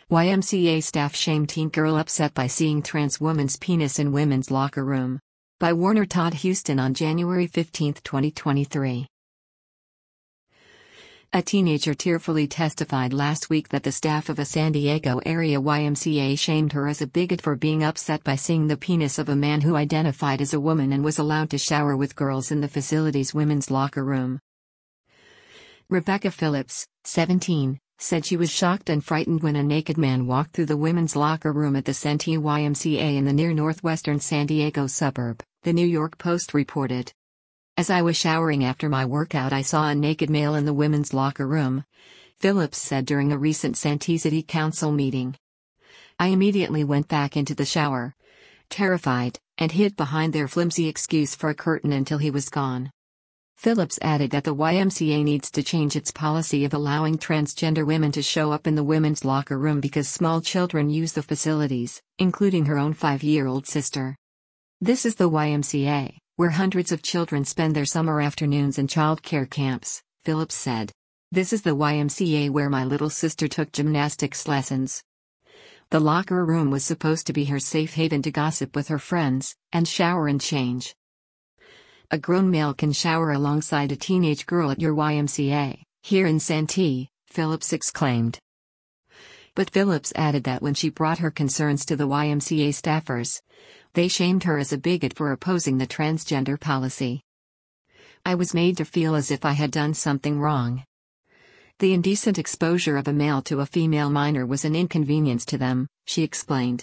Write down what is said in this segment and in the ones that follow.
YMCA staff shame teen girl upset by seeing trans woman's penis in women's locker room. By Warner Todd Houston on January 15, 2023. A teenager tearfully testified last week that the staff of a San Diego area YMCA shamed her as a bigot for being upset by seeing the penis of a man who identified as a woman and was allowed to shower with girls in the facility's women's locker room. Rebecca Phillips, 17, said she was shocked and frightened when a naked man walked through the women's locker room at the Santee YMCA in the near northwestern San Diego suburb, the New York Post reported. As I was showering after my workout, I saw a naked male in the women's locker room, Phillips said during a recent Santee City Council meeting. I immediately went back into the shower, terrified, and hid behind their flimsy excuse for a curtain until he was gone. Phillips added that the YMCA needs to change its policy of allowing transgender women to show up in the women's locker room because small children use the facilities, including her own 5-year-old sister. This is the YMCA, where hundreds of children spend their summer afternoons in childcare camps, Phillips said. This is the YMCA where my little sister took gymnastics lessons. The locker room was supposed to be her safe haven to gossip with her friends, and shower and change. A grown male can shower alongside a teenage girl at your YMCA, here in Santee, Phillips exclaimed. But Phillips added that when she brought her concerns to the YMCA staffers, they shamed her as a bigot for opposing the transgender policy. I was made to feel as if I had done something wrong. The indecent exposure of a male to a female minor was an inconvenience to them, she explained.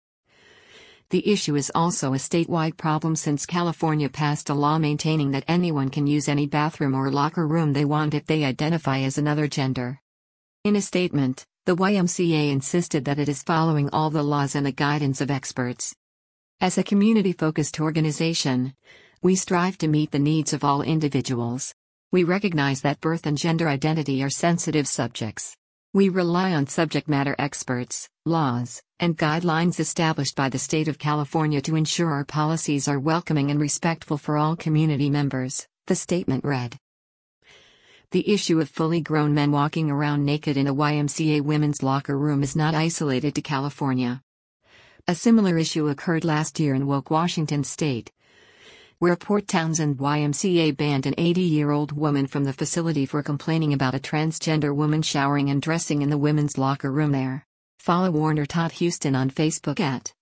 The issue is also a statewide problem since California passed a law maintaining that anyone can use any bathroom or locker room they want if they identify as another gender. In a statement, the YMCA insisted that it is following all the laws and the guidance of experts. As a community-focused organization, we strive to meet the needs of all individuals. We recognize that birth and gender identity are sensitive subjects. We rely on subject matter experts, laws, and guidelines established by the state of California to ensure our policies are welcoming and respectful for all community members, the statement read. The issue of fully grown men walking around naked in a YMCA women's locker room is not isolated to California. A similar issue occurred last year in Woke, Washington state, where Port Townsend YMCA banned an 80-year-old woman from the facility for complaining about a transgender woman showering and dressing in the women's locker room there. Follow Warner Todd Houston on Facebook at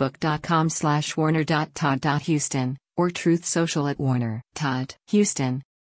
facebook.com/warner.todd.houston or Truth Social at Warner Todd Houston.